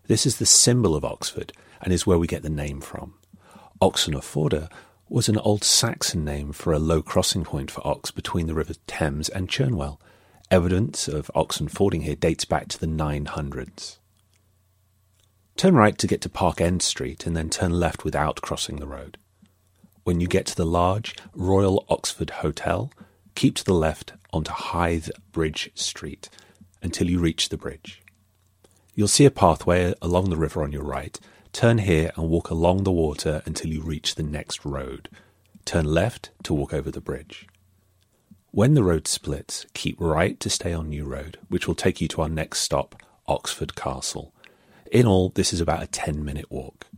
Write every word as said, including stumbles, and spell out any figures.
This is the symbol of Oxford and is where we get the name from. Oxon or Forda was an old Saxon name for a low crossing point for ox between the River Thames and Churnwell. Evidence of oxen fording here dates back to the nine hundreds. Turn right to get to Park End Street and then turn left without crossing the road. When you get to the large Royal Oxford Hotel, keep to the left onto Hythe Bridge Street until you reach the bridge. You'll see a pathway along the river on your right. Turn here and walk along the water until you reach the next road. Turn left to walk over the bridge. When the road splits, keep right to stay on New Road, which will take you to our next stop, Oxford Castle. In all, this is about a ten minute walk.